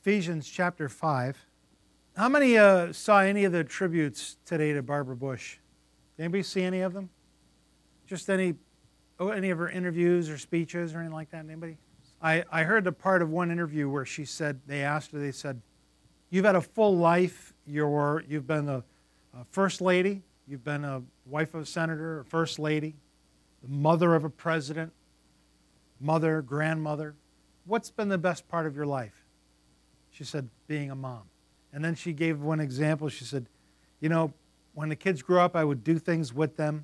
Ephesians chapter 5. How many saw any of the tributes today to Barbara Bush? Did anybody see any of them? Just any of her interviews or speeches or anything like that? Anybody? I heard the part of one interview where she said, they said, you've had a full life. You've been a first lady. You've been a wife of a senator, a first lady, the mother of a president, mother, grandmother. What's been the best part of your life? She said, being a mom. And then she gave one example. She said, when the kids grew up, I would do things with them.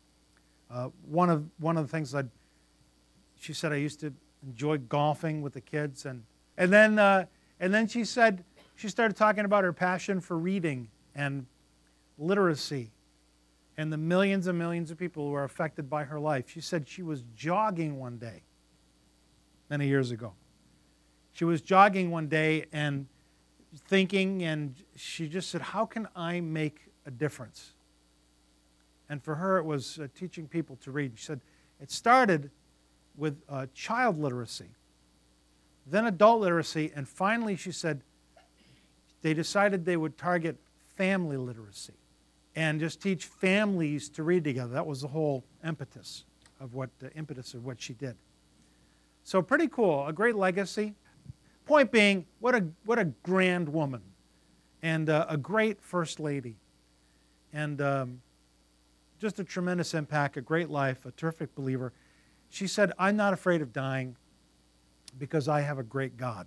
One of the things she said, I used to enjoy golfing with the kids. And then she said, she started talking about her passion for reading and literacy and the millions and millions of people who are affected by her life. She said she was jogging one day, many years ago. She was jogging one day and thinking, and she just said, how can I make a difference? And for her, it was teaching people to read. She said it started with child literacy, then adult literacy, and finally, she said, they decided they would target family literacy and just teach families to read together. That was the whole impetus of what she did. So pretty cool, a great legacy. Point being, what a grand woman, and a great first lady, and just a tremendous impact, a great life, a terrific believer. She said, I'm not afraid of dying because I have a great God.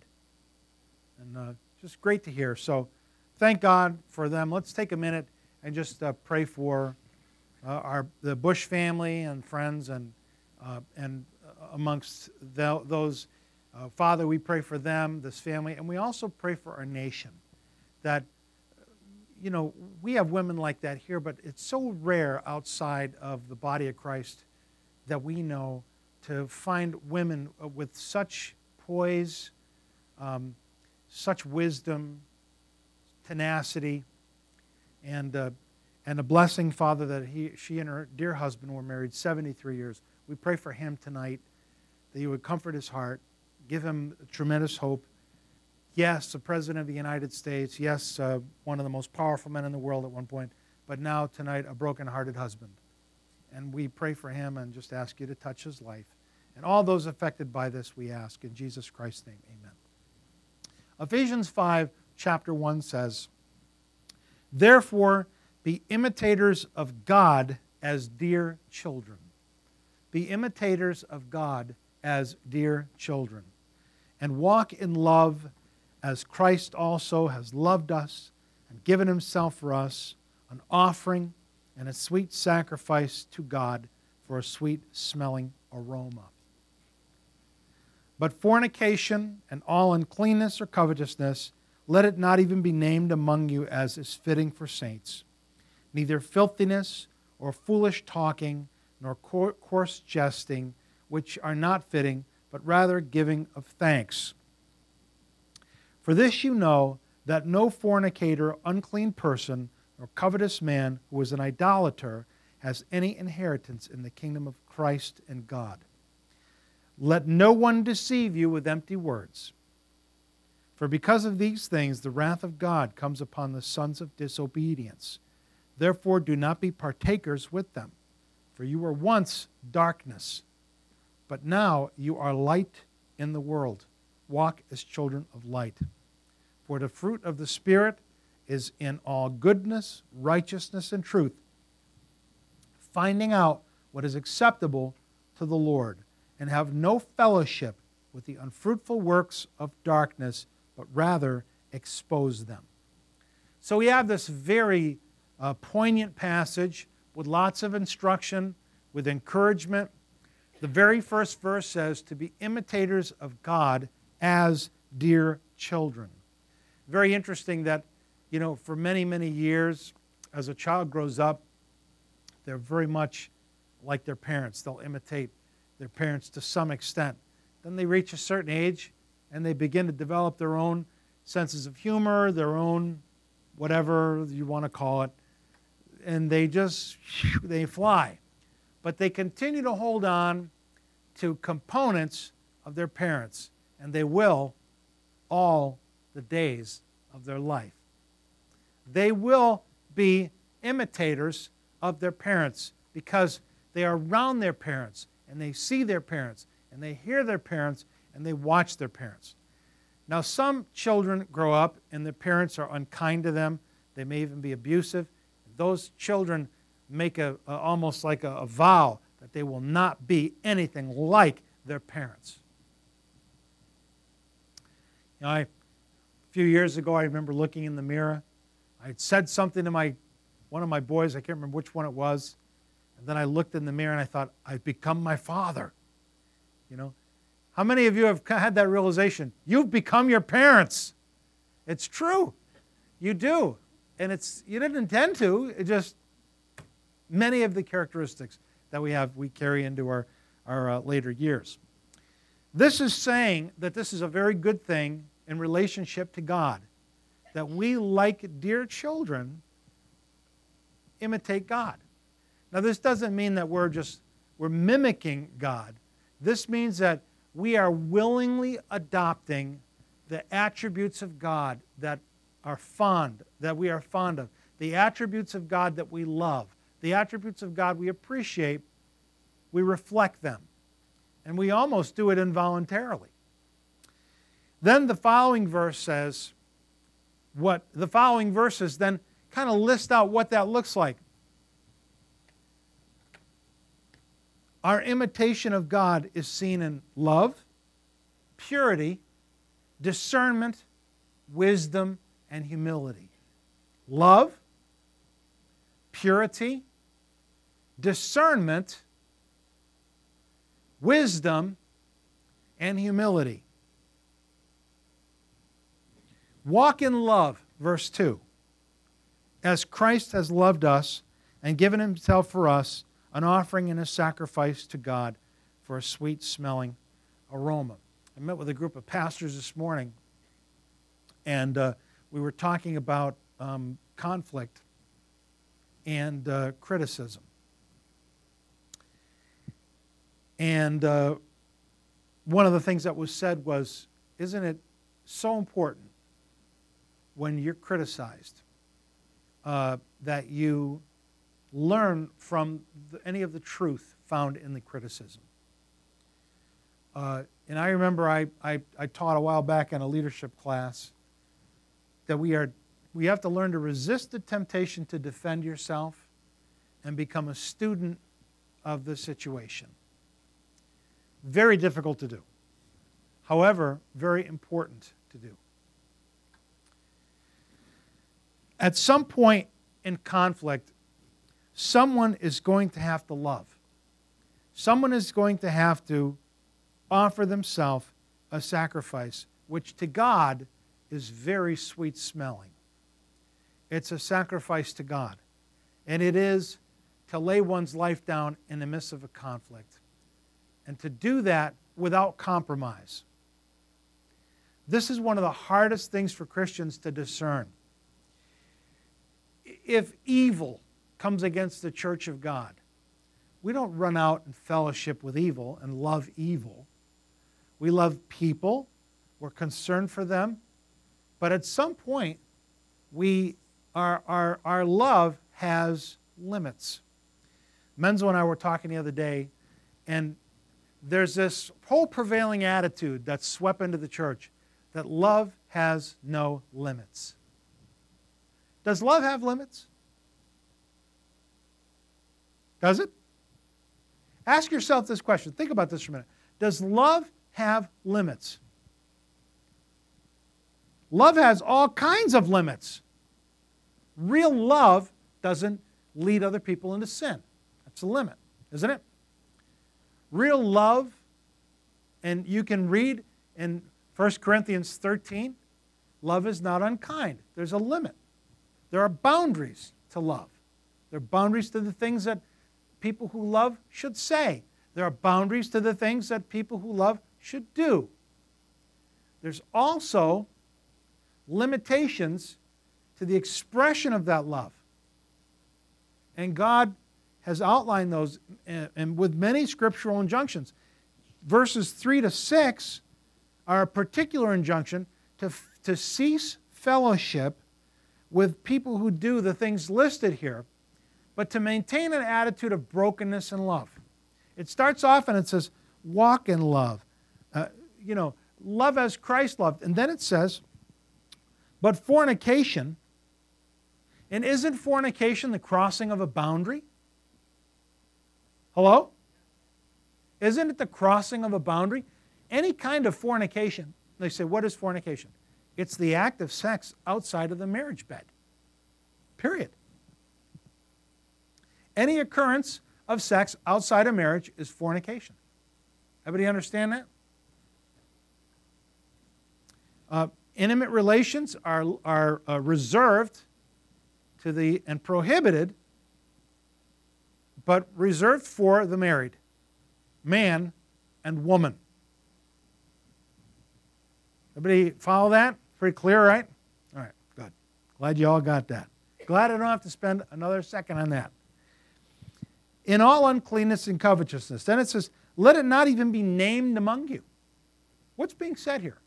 And just great to hear. So thank God for them. Let's take a minute and just pray for the Bush family and friends and amongst those. Father, we pray for them, this family, and we also pray for our nation. That, we have women like that here, but it's so rare outside of the body of Christ that we know to find women with such poise, such wisdom, tenacity, and a blessing, Father, that she and her dear husband were married 73 years. We pray for him tonight, that you would comfort his heart, give him tremendous hope. Yes, the President of the United States. Yes, one of the most powerful men in the world at one point. But now, tonight, a broken-hearted husband. And we pray for him and just ask you to touch his life. And all those affected by this, we ask. In Jesus Christ's name, amen. Ephesians 5, chapter 1 says, therefore, be imitators of God as dear children. Be imitators of God as dear children. And walk in love as Christ also has loved us and given himself for us, an offering and a sweet sacrifice to God for a sweet-smelling aroma. But fornication and all uncleanness or covetousness, let it not even be named among you as is fitting for saints. Neither filthiness or foolish talking, nor coarse jesting, which are not fitting, but rather giving of thanks. For this you know, that no fornicator, unclean person, nor covetous man who is an idolater has any inheritance in the kingdom of Christ and God. Let no one deceive you with empty words. For because of these things the wrath of God comes upon the sons of disobedience. Therefore do not be partakers with them. For you were once darkness, but now you are light in the world. Walk as children of light. For the fruit of the Spirit is in all goodness, righteousness, and truth, finding out what is acceptable to the Lord, and have no fellowship with the unfruitful works of darkness, but rather expose them. So we have this very poignant passage with lots of instruction, with encouragement. The very first verse says to be imitators of God as dear children. Very interesting that, for many, many years, as a child grows up, they're very much like their parents. They'll imitate their parents to some extent. Then they reach a certain age and they begin to develop their own senses of humor, their own whatever you want to call it, and they fly. But they continue to hold on to components of their parents, and they will all the days of their life. They will be imitators of their parents because they are around their parents and they see their parents and they hear their parents and they watch their parents. Now, some children grow up and their parents are unkind to them. They may even be abusive. Those children make almost like a vow that they will not be anything like their parents. You know, a few years ago, I remember looking in the mirror. I had said something to one of my boys. I can't remember which one it was. And then I looked in the mirror and I thought, I've become my father. You know, how many of you have had that realization? You've become your parents. It's true. You do. And you didn't intend to. It just, many of the characteristics that we carry into our later years. This is saying that this is a very good thing in relationship to God, that we, like dear children, imitate God. Now, this doesn't mean that we're mimicking God. This means that we are willingly adopting the attributes of God that we are fond of, the attributes of God that we love, the attributes of God we appreciate. We reflect them, and we almost do it involuntarily. Then the following verse says, the following verses then kind of list out what that looks like. Our imitation of God is seen in love, purity, discernment, wisdom, and humility. Love, purity, discernment, wisdom, and humility. Walk in love, verse 2. As Christ has loved us and given himself for us, an offering and a sacrifice to God for a sweet-smelling aroma. I met with a group of pastors this morning, and we were talking about conflict and criticism. And one of the things that was said was, isn't it so important when you're criticized that you learn from any of the truth found in the criticism? And I remember I taught a while back in a leadership class that we have to learn to resist the temptation to defend yourself and become a student of the situation. Very difficult to do. However, very important to do. At some point in conflict, someone is going to have to love. Someone is going to have to offer themselves a sacrifice, which to God is very sweet smelling. It's a sacrifice to God. And it is to lay one's life down in the midst of a conflict. And to do that without compromise. This is one of the hardest things for Christians to discern. If evil comes against the church of God, we don't run out and fellowship with evil and love evil. We love people. We're concerned for them. But at some point, our love has limits. Menzo and I were talking the other day, and there's this whole prevailing attitude that's swept into the church that love has no limits. Does love have limits? Does it? Ask yourself this question. Think about this for a minute. Does love have limits? Love has all kinds of limits. Real love doesn't lead other people into sin. That's a limit, isn't it? Real love, and you can read in 1 Corinthians 13, love is not unkind. There's a limit. There are boundaries to love. There are boundaries to the things that people who love should say. There are boundaries to the things that people who love should do. There's also limitations to the expression of that love. And God has outlined those and with many scriptural injunctions. Verses 3 to 6 are a particular injunction to cease fellowship with people who do the things listed here, but to maintain an attitude of brokenness and love. It starts off and it says, walk in love. Love as Christ loved. And then it says, but fornication, and isn't fornication the crossing of a boundary? Hello? Isn't it the crossing of a boundary? Any kind of fornication, they say, what is fornication? It's the act of sex outside of the marriage bed. Period. Any occurrence of sex outside of marriage is fornication. Everybody understand that? Intimate relations are reserved to and prohibited, but reserved for the married, man and woman. Everybody follow that? Pretty clear, right? All right, good. Glad you all got that. Glad I don't have to spend another second on that. In all uncleanness and covetousness. Then it says, let it not even be named among you. What's being said here?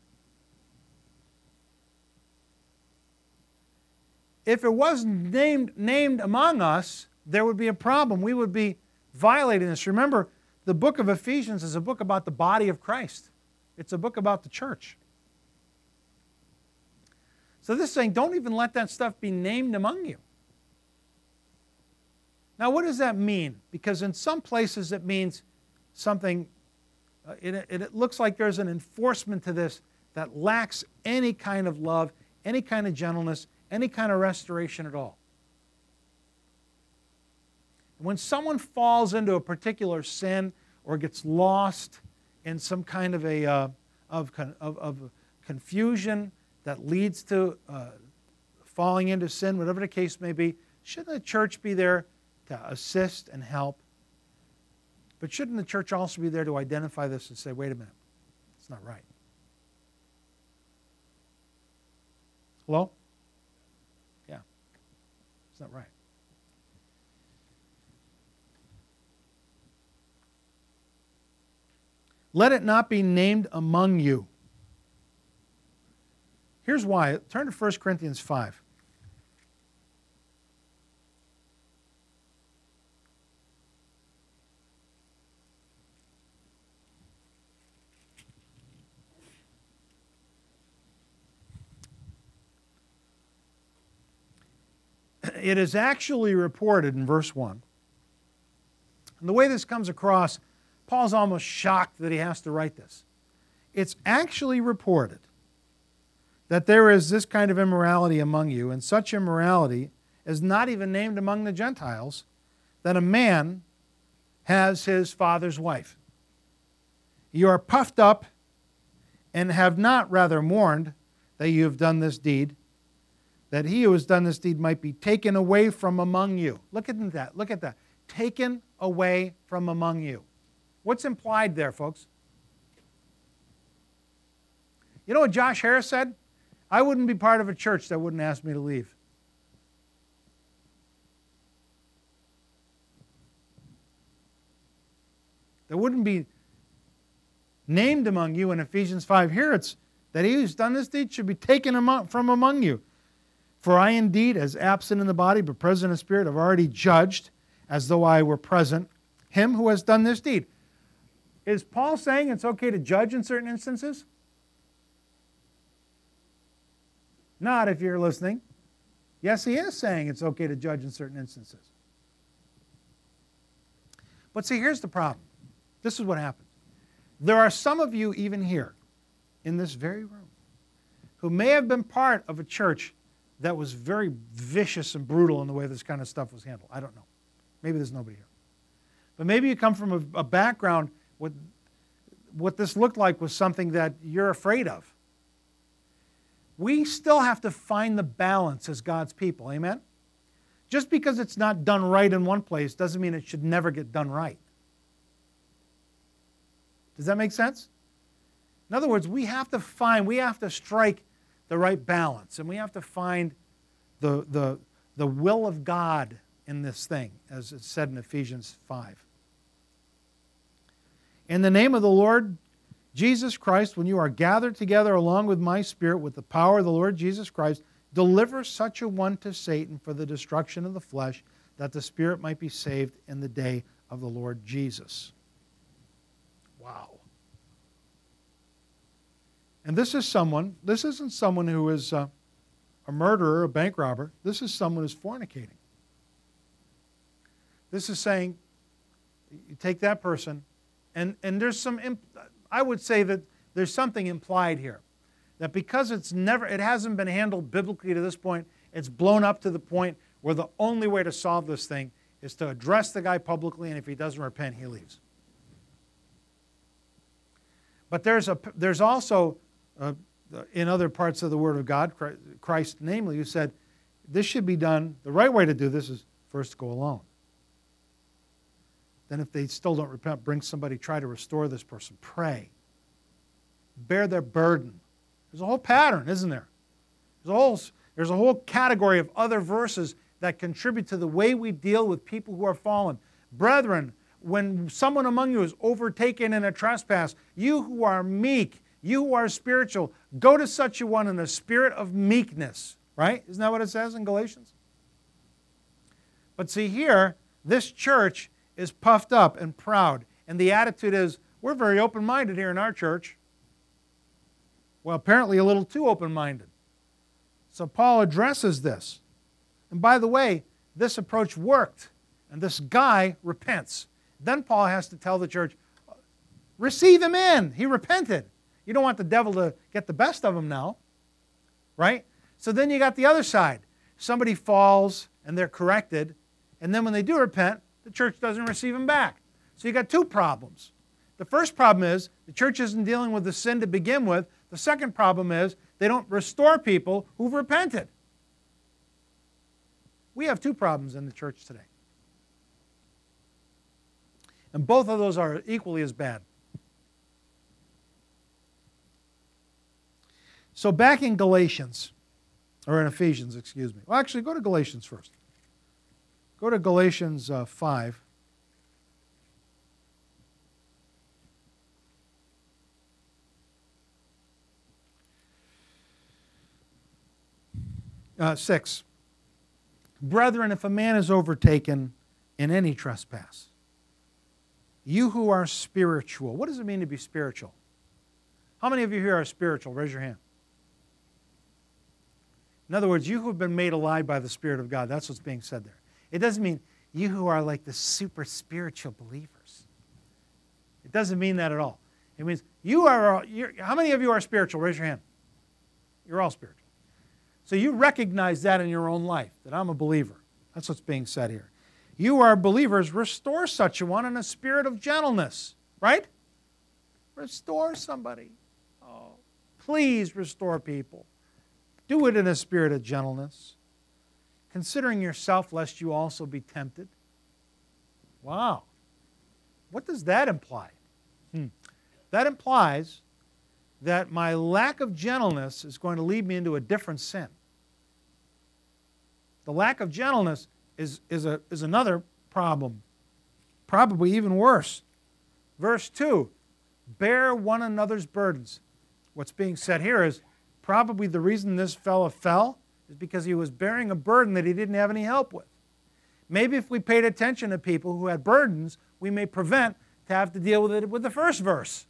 If it wasn't named among us, there would be a problem. We would be violating this. Remember, the book of Ephesians is a book about the body of Christ. It's a book about the church. So this is saying, don't even let that stuff be named among you. Now, what does that mean? Because in some places it means something, it looks like there's an enforcement to this that lacks any kind of love, any kind of gentleness, any kind of restoration at all. When someone falls into a particular sin or gets lost in some kind of confusion that leads to falling into sin, whatever the case may be, shouldn't the church be there to assist and help? But shouldn't the church also be there to identify this and say, wait a minute, it's not right? Hello? Yeah, it's not right. Let it not be named among you. Here's why. Turn to 1 Corinthians 5. It is actually reported in verse 1. And the way this comes across, Paul's almost shocked that he has to write this. It's actually reported that there is this kind of immorality among you, and such immorality is not even named among the Gentiles, that a man has his father's wife. You are puffed up and have not rather mourned that you have done this deed, that he who has done this deed might be taken away from among you. Look at that. Look at that. Taken away from among you. What's implied there, folks? You know what Josh Harris said? I wouldn't be part of a church that wouldn't ask me to leave. That wouldn't be named among you in Ephesians 5. Here it's that he who's done this deed should be taken from among you. For I indeed, as absent in the body but present in spirit, have already judged, as though I were present, him who has done this deed. Is Paul saying it's okay to judge in certain instances? Not if you're listening. Yes, he is saying it's okay to judge in certain instances. But see, here's the problem. This is what happens. There are some of you even here, in this very room, who may have been part of a church that was very vicious and brutal in the way this kind of stuff was handled. I don't know. Maybe there's nobody here. But maybe you come from a background, what this looked like was something that you're afraid of. We still have to find the balance as God's people. Amen? Just because it's not done right in one place doesn't mean it should never get done right. Does that make sense? In other words, we have to strike the right balance, and we have to find the will of God in this thing, as it's said in Ephesians 5. In the name of the Lord Jesus Christ, when you are gathered together along with my Spirit with the power of the Lord Jesus Christ, deliver such a one to Satan for the destruction of the flesh, that the Spirit might be saved in the day of the Lord Jesus. Wow. And this isn't someone who is a murderer, a bank robber. This is someone who's fornicating. This is saying, you take that person, and there's I would say that there's something implied here. That because it hasn't been handled biblically to this point, it's blown up to the point where the only way to solve this thing is to address the guy publicly, and if he doesn't repent, he leaves. But there's also, in other parts of the Word of God, Christ namely, who said, this should be done, the right way to do this is first to go alone. Then if they still don't repent, bring somebody, try to restore this person. Pray. Bear their burden. There's a whole pattern, isn't there? There's a whole category of other verses that contribute to the way we deal with people who are fallen. Brethren, when someone among you is overtaken in a trespass, you who are meek, you who are spiritual, go to such a one in a spirit of meekness. Right? Isn't that what it says in Galatians? But see here, this church is puffed up and proud. And the attitude is, we're very open-minded here in our church. Well, apparently a little too open-minded. So Paul addresses this. And by the way, this approach worked. And this guy repents. Then Paul has to tell the church, receive him in. He repented. You don't want the devil to get the best of him now. Right? So then you got the other side. Somebody falls and they're corrected. And then when they do repent, the church doesn't receive them back. So you got two problems. The first problem is the church isn't dealing with the sin to begin with. The second problem is they don't restore people who've repented. We have two problems in the church today. And both of those are equally as bad. So back in Galatians, or in Ephesians, excuse me. Well, actually, go to Galatians first. Go to Galatians 5. Six. Brethren, if a man is overtaken in any trespass, you who are spiritual. What does it mean to be spiritual? How many of you here are spiritual? Raise your hand. In other words, you who have been made alive by the Spirit of God. That's what's being said there. It doesn't mean you who are like the super spiritual believers. It doesn't mean that at all. It means how many of you are spiritual? Raise your hand. You're all spiritual. So you recognize that in your own life, that I'm a believer. That's what's being said here. You are believers, restore such a one in a spirit of gentleness. Right? Restore somebody. Oh, please restore people. Do it in a spirit of gentleness, considering yourself lest you also be tempted. Wow. What does that imply? That implies that my lack of gentleness is going to lead me into a different sin. The lack of gentleness is another problem, probably even worse. Verse 2, bear one another's burdens. What's being said here is probably the reason this fellow fell is because he was bearing a burden that he didn't have any help with. Maybe if we paid attention to people who had burdens, we may prevent to have to deal with it with the first verse.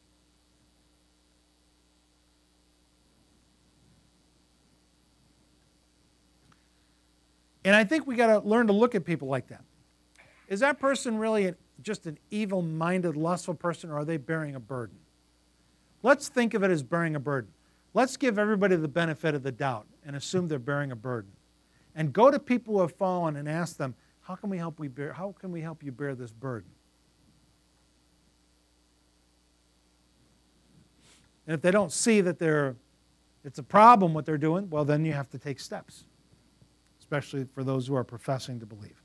And I think we got to learn to look at people like that. Is that person really just an evil-minded, lustful person, or are they bearing a burden? Let's think of it as bearing a burden. Let's give everybody the benefit of the doubt and assume they're bearing a burden. And go to people who have fallen and ask them, how can we help you bear this burden? And if they don't see that it's a problem what they're doing, well, then you have to take steps, especially for those who are professing to believe.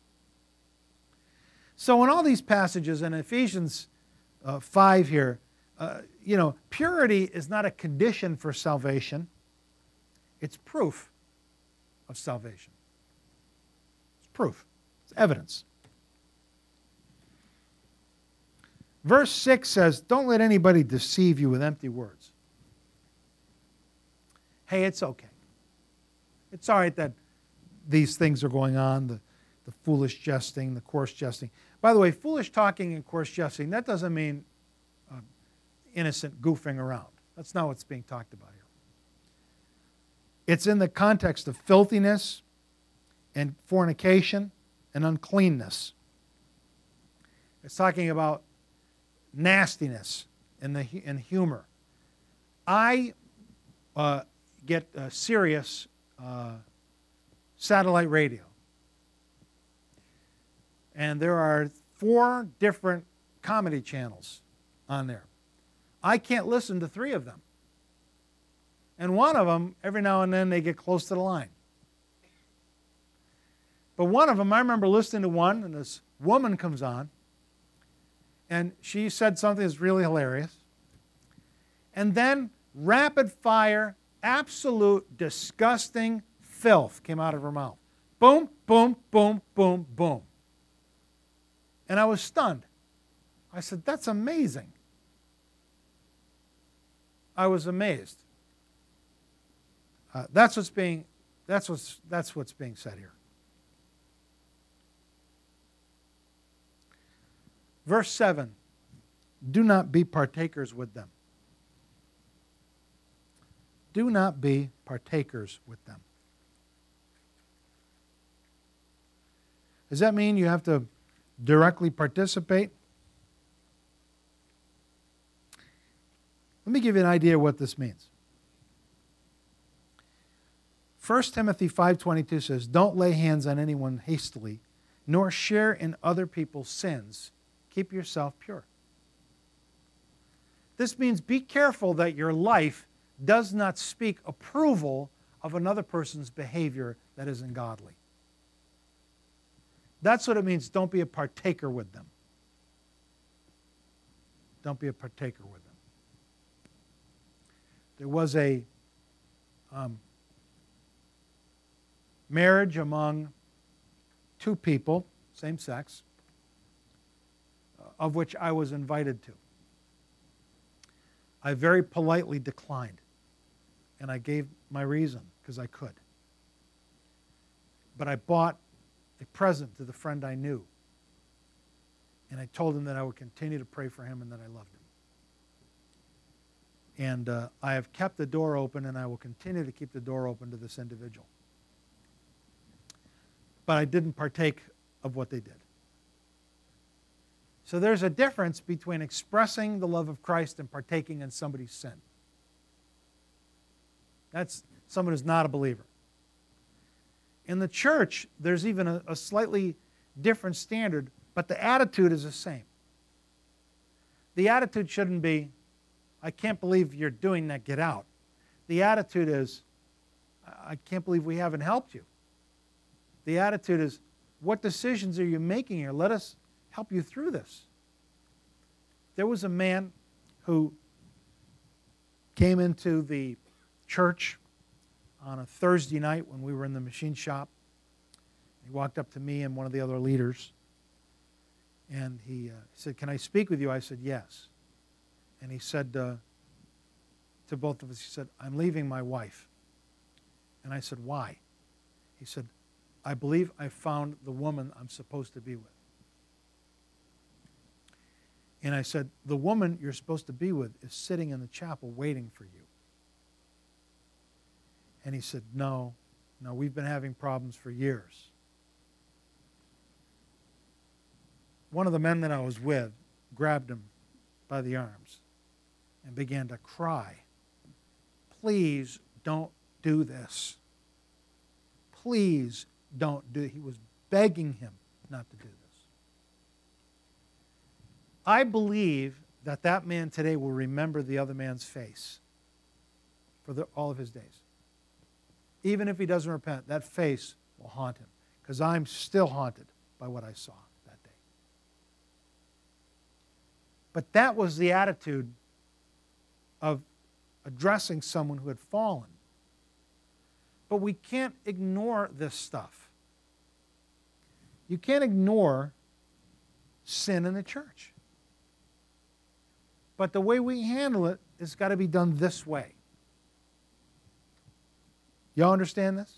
So in all these passages, in Ephesians 5 here, purity is not a condition for salvation. It's proof of salvation. It's proof. It's evidence. Verse 6 says, don't let anybody deceive you with empty words. Hey, it's okay. It's all right that these things are going on, the foolish jesting, the coarse jesting. By the way, foolish talking and coarse jesting, that doesn't mean innocent goofing around. That's not what's being talked about here. It's in the context of filthiness and fornication and uncleanness. It's talking about nastiness and humor. I get Sirius satellite radio. And there are 4 different comedy channels on there. I can't listen to 3 of them. And one of them, every now and then, they get close to the line. But one of them, I remember listening to one, and this woman comes on, and she said something that's really hilarious. And then rapid fire, absolute disgusting filth came out of her mouth. Boom, boom, boom, boom, boom. And I was stunned. I said, that's amazing. I was amazed. That's what's being said here. Verse 7, do not be partakers with them. Do not be partakers with them. Does that mean you have to directly participate? Let me give you an idea of what this means. 1 Timothy 5:22 says, don't lay hands on anyone hastily, nor share in other people's sins. Keep yourself pure. This means be careful that your life does not speak approval of another person's behavior that isn't godly. That's what it means. Don't be a partaker with them. Don't be a partaker with them. There was a marriage among 2 people, same sex, of which I was invited to. I very politely declined, and I gave my reason because I could. But I bought a present to the friend I knew, and I told him that I would continue to pray for him and that I loved him. And I have kept the door open, and I will continue to keep the door open to this individual. But I didn't partake of what they did. So there's a difference between expressing the love of Christ and partaking in somebody's sin. That's someone who's not a believer. In the church, there's even a slightly different standard, but the attitude is the same. The attitude shouldn't be, I can't believe you're doing that, get out. The attitude is, I can't believe we haven't helped you. The attitude is, what decisions are you making here? Let us help you through this. There was a man who came into the church on a Thursday night when we were in the machine shop. He walked up to me and one of the other leaders, and he said, can I speak with you? I said, yes. And he said to both of us, he said, I'm leaving my wife. And I said, why? He said, I believe I found the woman I'm supposed to be with. And I said, the woman you're supposed to be with is sitting in the chapel waiting for you. And he said, no, we've been having problems for years. One of the men that I was with grabbed him by the arms and began to cry. Please don't do this. Please don't do it. He was begging him not to do this. I believe that that man today will remember the other man's face for all of his days. Even if he doesn't repent, that face will haunt him, because I'm still haunted by what I saw that day. But that was the attitude of addressing someone who had fallen. But we can't ignore this stuff. You can't ignore sin in the church. But the way we handle it has got to be done this way. Y'all understand this?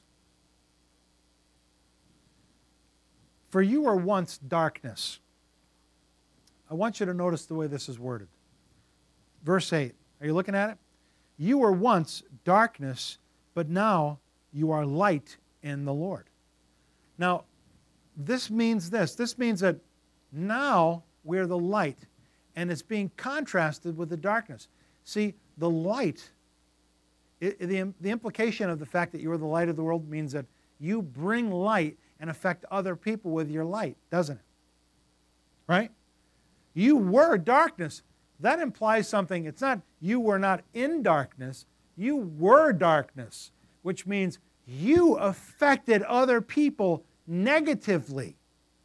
For you were once darkness. I want you to notice the way this is worded. Verse 8. Are you looking at it? You were once darkness, but now you are light in the Lord. Now, this means this. This means that now we're the light, and it's being contrasted with the darkness. See, the light, the implication of the fact that you are the light of the world means that you bring light and affect other people with your light, doesn't it? Right? You were darkness. That implies something. It's not you were not in darkness. You were darkness, which means you affected other people negatively.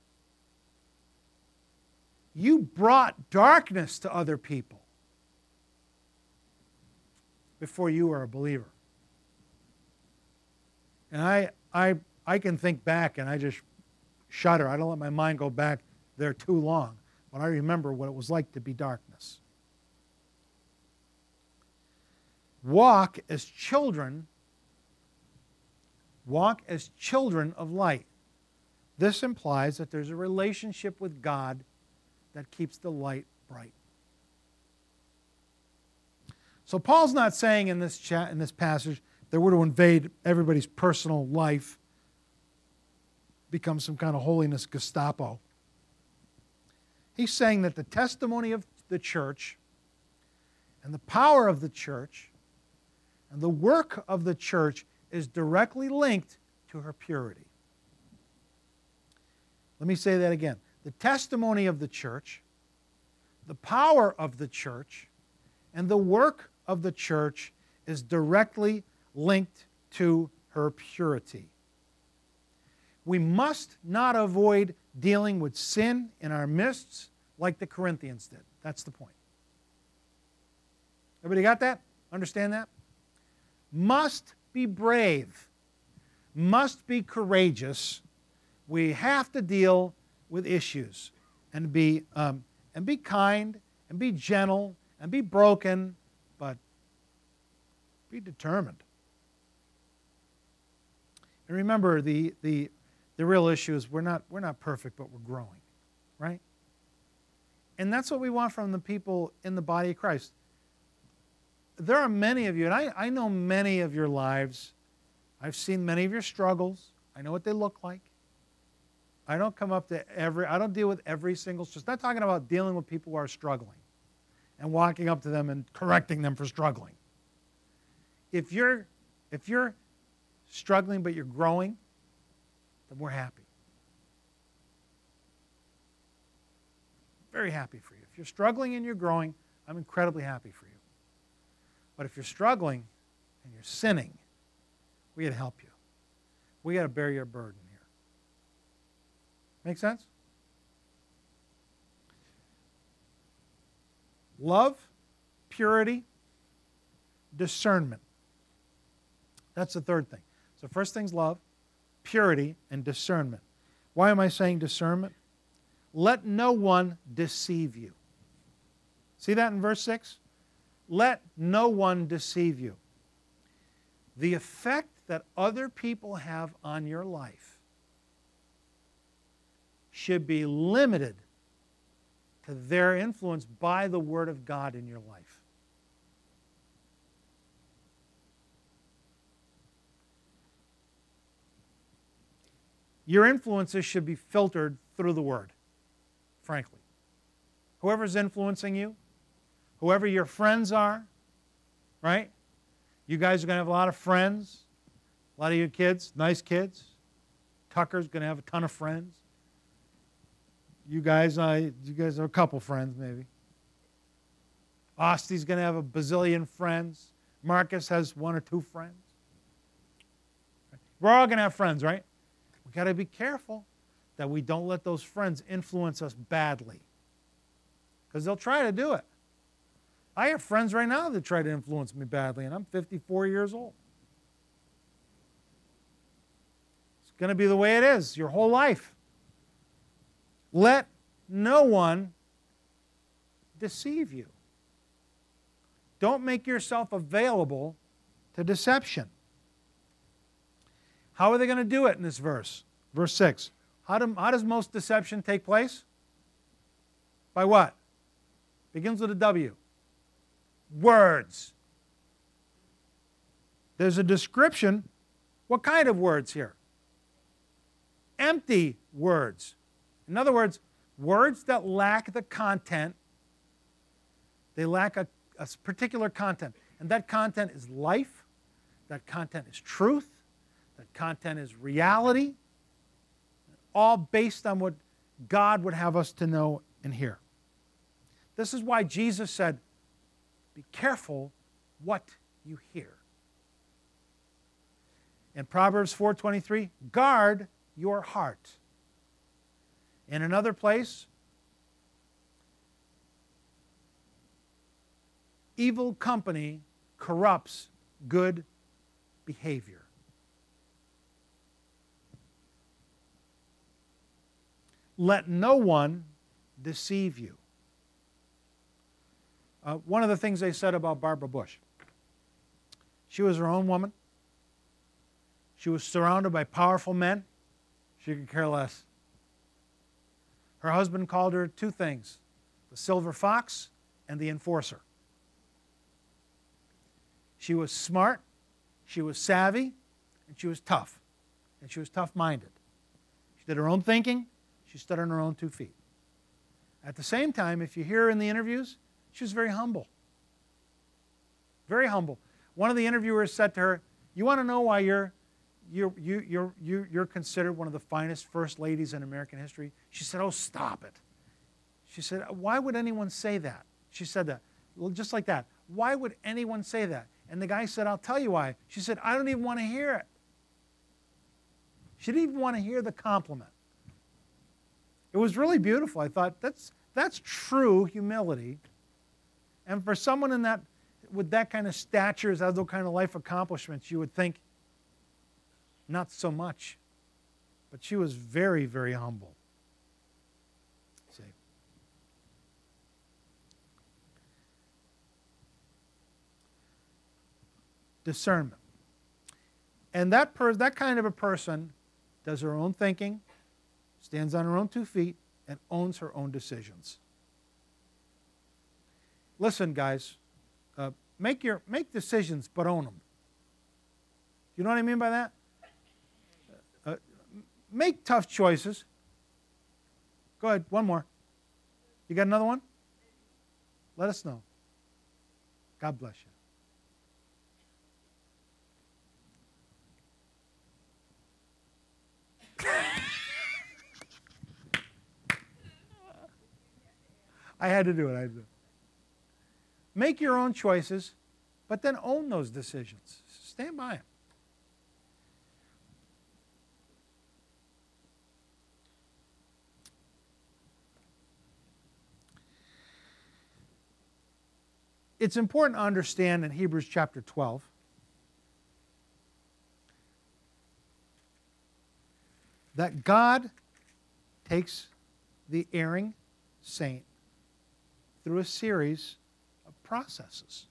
You brought darkness to other people before you were a believer. And I can think back and I just shudder. I don't let my mind go back there too long. But I remember what it was like to be darkness. Walk as children. Walk as children of light. This implies that there's a relationship with God that keeps the light bright. So Paul's not saying in this passage that we're to invade everybody's personal life, become some kind of holiness Gestapo. He's saying that the testimony of the church and the power of the church and the work of the church is directly linked to her purity. Let me say that again. The testimony of the church, the power of the church, and the work of the church is directly linked to her purity. We must not avoid dealing with sin in our midst like the Corinthians did. That's the point. Everybody got that? Understand that? Must be brave. Must be courageous. We have to deal with issues and be kind and be gentle and be broken, but be determined. And remember, the real issue is we're not perfect, but we're growing, right? And that's what we want from the people in the body of Christ. There are many of you, and I know many of your lives. I've seen many of your struggles. I know what they look like. I don't deal with every single, just not talking about dealing with people who are struggling and walking up to them and correcting them for struggling. If you're struggling but you're growing, then we're happy. Very happy for you. If you're struggling and you're growing, I'm incredibly happy for you. But if you're struggling and you're sinning, we got to help you. We got to bear your burden here. Make sense? Love, purity, discernment. That's the third thing. So first thing's love, purity, and discernment. Why am I saying discernment? Let no one deceive you. See that in verse 6? Let no one deceive you. The effect that other people have on your life should be limited to their influence by the Word of God in your life. Your influences should be filtered through the Word, frankly. Whoever's influencing you, whoever your friends are, right? You guys are going to have a lot of friends. A lot of you kids, nice kids. Tucker's going to have a ton of friends. You guys are a couple friends, maybe. Osty's going to have a bazillion friends. Marcus has one or two friends. We're all going to have friends, right? We've got to be careful that we don't let those friends influence us badly. Because they'll try to do it. I have friends right now that try to influence me badly, and I'm 54 years old. It's going to be the way it is your whole life. Let no one deceive you. Don't make yourself available to deception. How are they going to do it in this verse? Verse 6. How does most deception take place? By what? Begins with a W. Words. There's a description. What kind of words here? Empty words. In other words, words that lack the content. They lack a particular content. And that content is life. That content is truth. That content is reality. All based on what God would have us to know and hear. This is why Jesus said, be careful what you hear. In Proverbs 4:23, guard your heart. In another place, evil company corrupts good behavior. Let no one deceive you. One of the things they said about Barbara Bush, she was her own woman. She was surrounded by powerful men. She could care less. Her husband called her two things, the silver fox and the enforcer. She was smart, she was savvy, and she was tough. And she was tough-minded. She did her own thinking. She stood on her own 2 feet. At the same time, if you hear her in the interviews, she was very humble. Very humble. One of the interviewers said to her, you want to know why you're considered one of the finest first ladies in American history? She said, oh, stop it. She said, why would anyone say that? She said that. Well, just like that. Why would anyone say that? And the guy said, I'll tell you why. She said, I don't even want to hear it. She didn't even want to hear the compliment. It was really beautiful. I thought, that's true humility. And for someone in that, with that kind of stature, has those kind of life accomplishments, you would think, not so much. But she was very, very humble. See. Discernment. And that kind of a person does her own thinking, stands on her own 2 feet, and owns her own decisions. Listen, guys, make decisions, but own them. You know what I mean by that? Make tough choices. Go ahead, one more. You got another one? Let us know. God bless you. I had to do it. Make your own choices, but then own those decisions. Stand by them. It's important to understand in Hebrews chapter 12 that God takes the erring saint through a series of processes.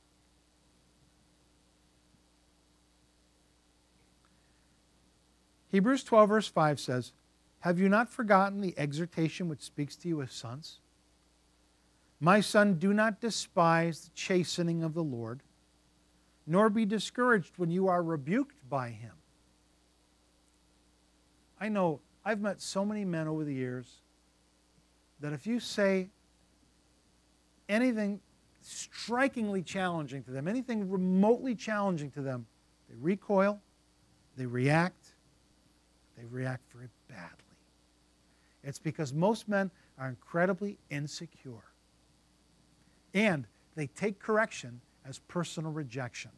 Hebrews 12 verse 5 says, have you not forgotten the exhortation which speaks to you as sons? My son, do not despise the chastening of the Lord, nor be discouraged when you are rebuked by him. I know I've met so many men over the years that if you say anything strikingly challenging to them, anything remotely challenging to them, they recoil, they react very badly. It's because most men are incredibly insecure. And they take correction as personal rejection.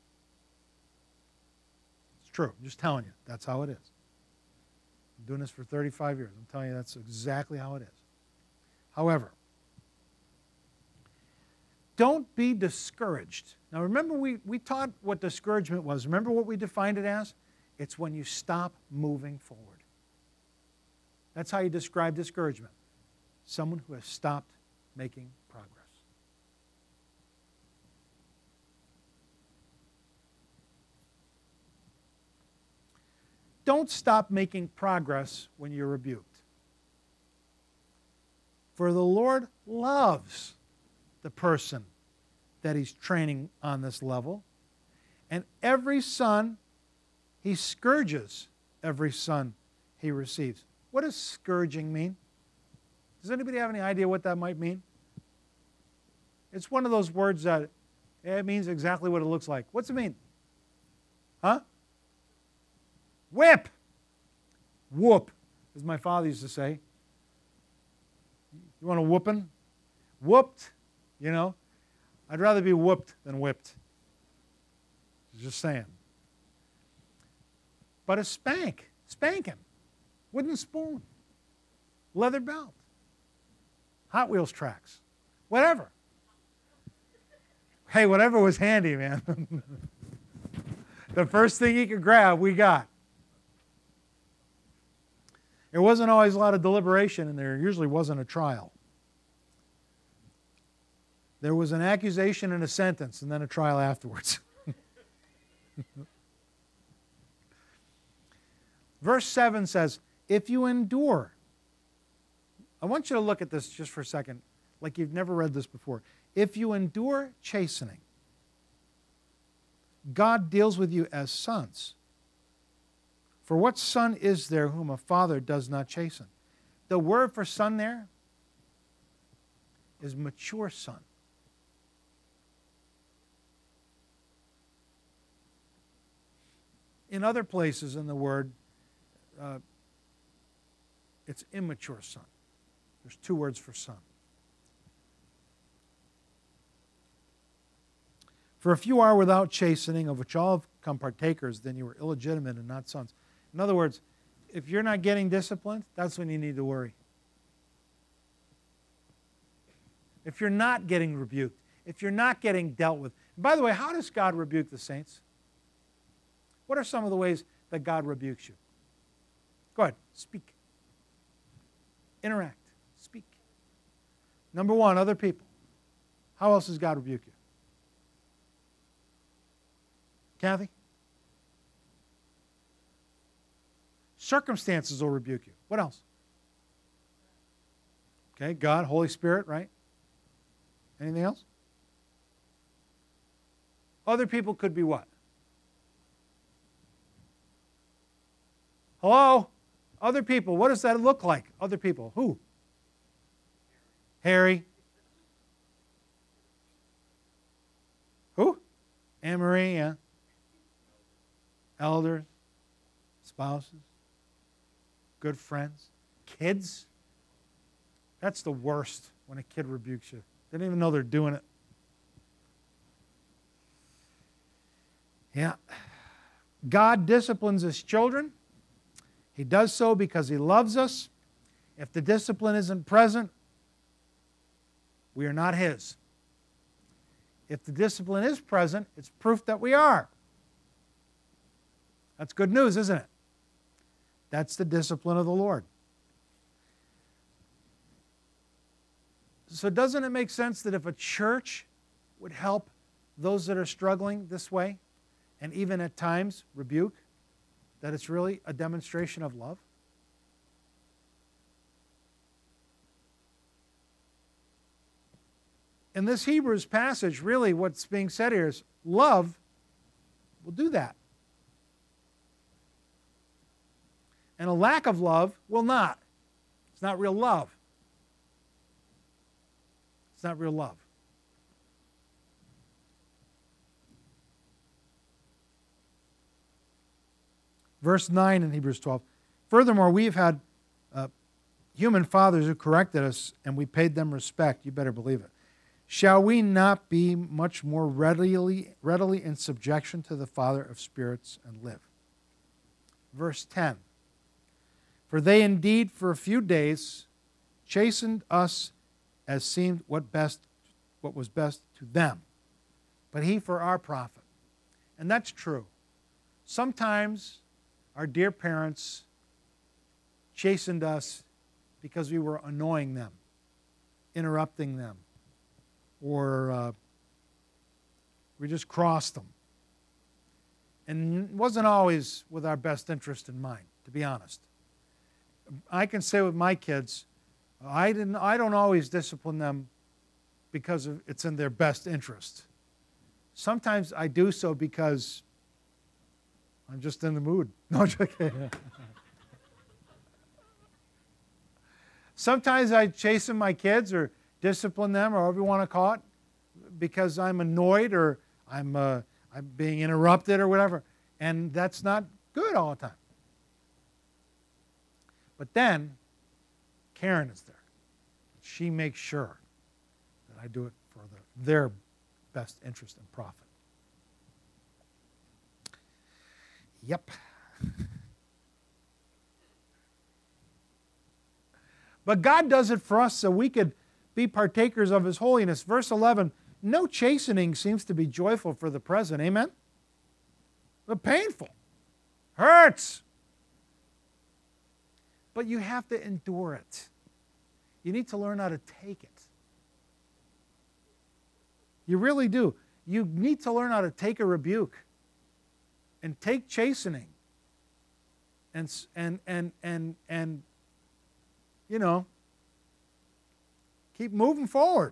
It's true. I'm just telling you. That's how it is. I'm doing this for 35 years. I'm telling you that's exactly how it is. However, don't be discouraged. Now remember we taught what discouragement was. Remember what we defined it as? It's when you stop moving forward. That's how you describe discouragement. Someone who has stopped making progress. don't stop making progress when you're rebuked. For the Lord loves the person that he's training on this level. And every son, he scourges every son he receives. What does scourging mean? Does anybody have any idea what that might mean? It's one of those words that it means exactly what it looks like. What's it mean? Huh? Whip. Whoop, as my father used to say. You want a whooping? Whooped, you know. I'd rather be whooped than whipped. Just saying. But a spank. Spanking. Wooden spoon. Leather belt. Hot Wheels tracks. Whatever. Hey, whatever was handy, man. The first thing you could grab, we got. There wasn't always a lot of deliberation, and there usually wasn't a trial. There was an accusation and a sentence, and then a trial afterwards. Verse 7 says, if you endure. I want you to look at this just for a second, like you've never read this before. If you endure chastening, God deals with you as sons. For what son is there whom a father does not chasten? The word for son there is mature son. In other places in the word, it's immature son. There's two words for son. For if you are without chastening, of which all have come partakers, then you are illegitimate and not sons. In other words, if you're not getting disciplined, that's when you need to worry. If you're not getting rebuked, if you're not getting dealt with. And by the way, how does God rebuke the saints? What are some of the ways that God rebukes you? Go ahead, speak. Interact, speak. Number one, other people. How else does God rebuke you? Kathy? Circumstances will rebuke you. What else? Okay, God, Holy Spirit, right? Anything else? Other people could be what? Hello? Other people, what does that look like? Other people, who? Harry. Who? Anne-Marie, yeah. Elders, spouses, good friends, kids. That's the worst when a kid rebukes you. They don't even know they're doing it. Yeah. God disciplines his children. He does so because he loves us. If the discipline isn't present, we are not his. If the discipline is present, it's proof that we are. That's good news, isn't it? That's the discipline of the Lord. So doesn't it make sense that if a church would help those that are struggling this way, and even at times rebuke, that it's really a demonstration of love? In this Hebrews passage, really what's being said here is love will do that. And a lack of love will not. It's not real love. It's not real love. Verse 9 in Hebrews 12. Furthermore, we have had human fathers who corrected us, and we paid them respect. You better believe it. Shall we not be much more readily in subjection to the Father of spirits and live? Verse 10. For they indeed for a few days chastened us as seemed what was best to them, but he for our profit. And that's true. Sometimes our dear parents chastened us because we were annoying them, interrupting them, or we just crossed them. And it wasn't always with our best interest in mind, to be honest. I can say with my kids, I don't always discipline them because it's in their best interest. Sometimes I do so because I'm just in the mood. No, I'm joking. Sometimes I chasten my kids or discipline them, or whatever you want to call it, because I'm annoyed or I'm being interrupted or whatever. And that's not good all the time. But then Karen is there. She makes sure that I do it for their best interest and profit. Yep. But God does it for us so we could be partakers of His holiness. Verse 11, no chastening seems to be joyful for the present. Amen? But painful. Hurts. But you have to endure it. You need to learn how to take it. You really do. You need to learn how to take a rebuke and take chastening and you know, keep moving forward.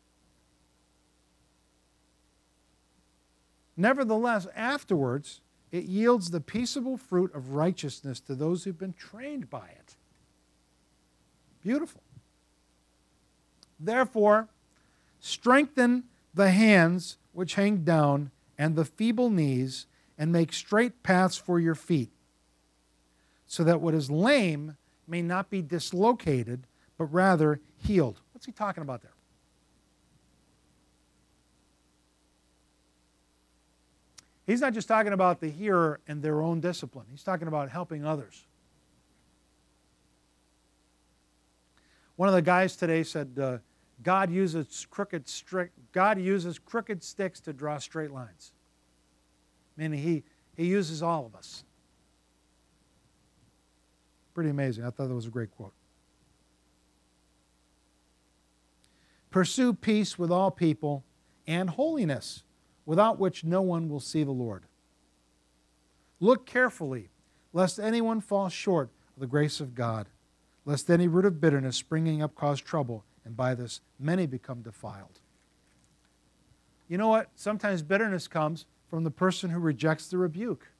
Nevertheless, afterwards, it yields the peaceable fruit of righteousness to those who've been trained by it. Beautiful. Therefore, strengthen the hands which hang down and the feeble knees, and make straight paths for your feet, so that what is lame may not be dislocated, but rather healed. What's he talking about there? He's not just talking about the hearer and their own discipline. He's talking about helping others. One of the guys today said, God uses crooked sticks to draw straight lines. Meaning He uses all of us. Pretty amazing. I thought that was a great quote. Pursue peace with all people and holiness, without which no one will see the Lord. Look carefully, lest anyone fall short of the grace of God, lest any root of bitterness springing up cause trouble, and by this many become defiled. You know what? Sometimes bitterness comes from the person who rejects the rebuke.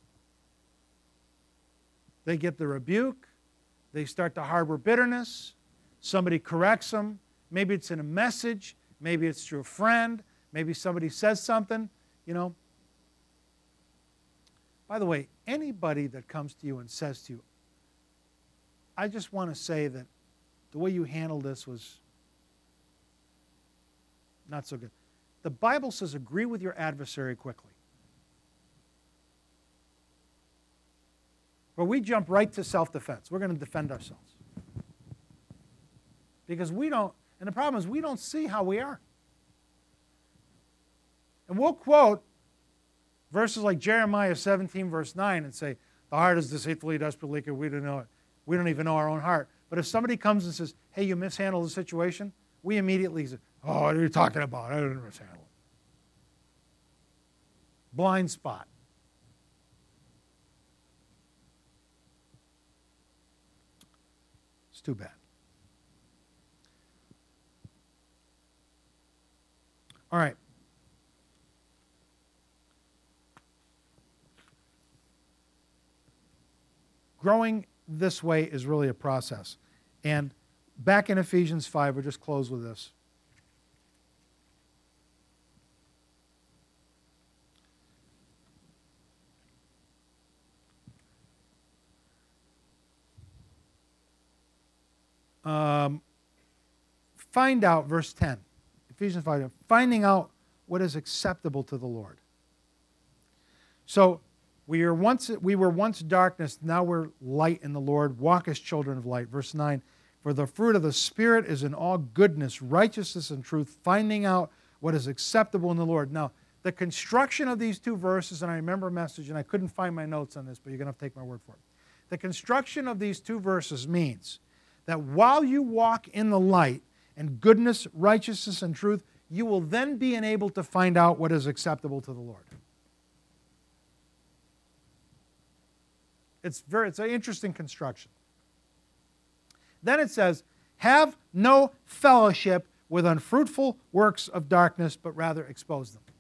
They get the rebuke, they start to harbor bitterness, somebody corrects them, maybe it's in a message, maybe it's through a friend, maybe somebody says something, you know. By the way, anybody that comes to you and says to you, I just want to say that the way you handled this was not so good. The Bible says agree with your adversary quickly. But we jump right to self-defense. We're going to defend ourselves. Because we don't, and the problem is we don't see how we are. And we'll quote verses like Jeremiah 17, verse 9, and say, the heart is deceitfully, desperately wicked, we don't know it. We don't even know our own heart. But if somebody comes and says, hey, you mishandled the situation, we immediately say, oh, what are you talking about? I didn't mishandle it. Blind spot. It's too bad. All right. Growing this way is really a process. And back in Ephesians 5, we'll just close with this. Find out, verse 10, Ephesians 5, finding out what is acceptable to the Lord. So we were once darkness, now we're light in the Lord. Walk as children of light. Verse 9, for the fruit of the Spirit is in all goodness, righteousness, and truth, finding out what is acceptable in the Lord. Now, the construction of these two verses, and I remember a message, and I couldn't find my notes on this, but you're going to have to take my word for it. The construction of these two verses means that while you walk in the light and goodness, righteousness, and truth, you will then be enabled to find out what is acceptable to the Lord. It's an interesting construction. Then it says, have no fellowship with unfruitful works of darkness, but rather expose them.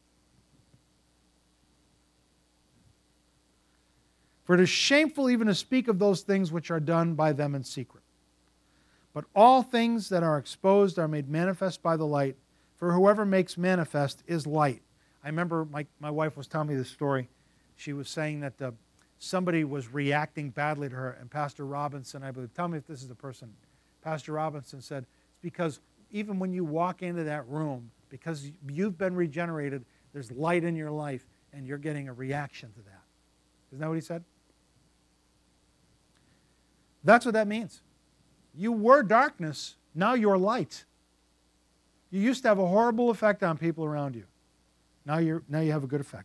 For it is shameful even to speak of those things which are done by them in secret. But all things that are exposed are made manifest by the light, for whoever makes manifest is light. I remember my wife was telling me this story. She was saying that somebody was reacting badly to her, and Pastor Robinson, I believe, tell me if this is the person, Pastor Robinson said, it's because even when you walk into that room, because you've been regenerated, there's light in your life, and you're getting a reaction to that. Isn't that what he said? That's what that means. You were darkness, now you're light. You used to have a horrible effect on people around you. Now you have a good effect.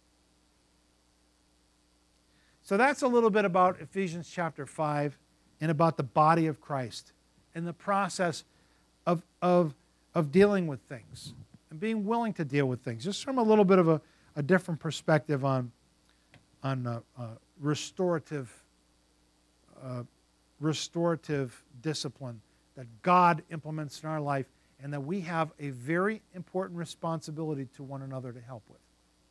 So that's a little bit about Ephesians chapter 5 and about the body of Christ and the process of dealing with things and being willing to deal with things, just from a little bit of a different perspective on restorative discipline that God implements in our life, and that we have a very important responsibility to one another to help with.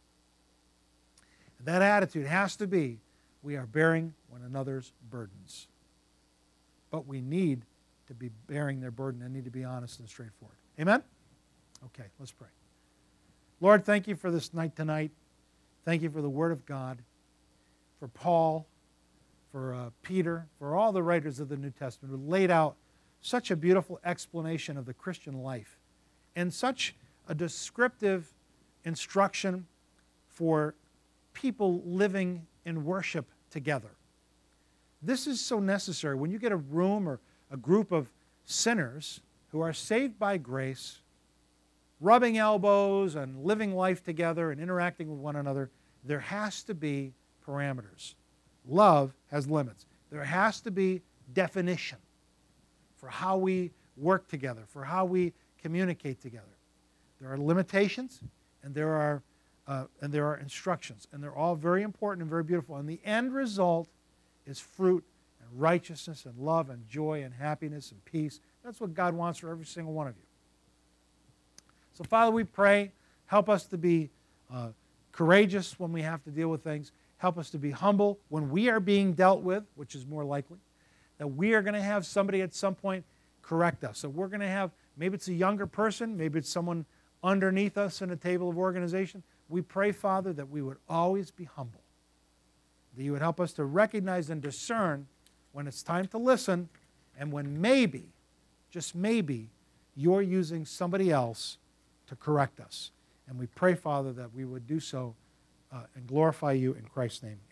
And that attitude has to be, we are bearing one another's burdens. But we need to be bearing their burden and need to be honest and straightforward. Amen? Okay, let's pray. Lord, thank you for this night tonight. Thank you for the Word of God, for Paul, for Peter, for all the writers of the New Testament who laid out such a beautiful explanation of the Christian life and such a descriptive instruction for people living in worship together. This is so necessary. When you get a room or a group of sinners who are saved by grace, rubbing elbows and living life together and interacting with one another, there has to be parameters. Love has limits. There has to be definition for how we work together, for how we communicate together. There are limitations, and there are instructions, and they're all very important and very beautiful. And the end result is fruit and righteousness and love and joy and happiness and peace. That's what God wants for every single one of you. So, Father, we pray, help us to be courageous when we have to deal with things. Help us to be humble when we are being dealt with, which is more likely. That we are going to have somebody at some point correct us. So we're going to have, maybe it's a younger person, maybe it's someone underneath us in a table of organization. We pray, Father, that we would always be humble. That you would help us to recognize and discern when it's time to listen and when maybe, just maybe, you're using somebody else to correct us. And we pray, Father, that we would do so and glorify you in Christ's name.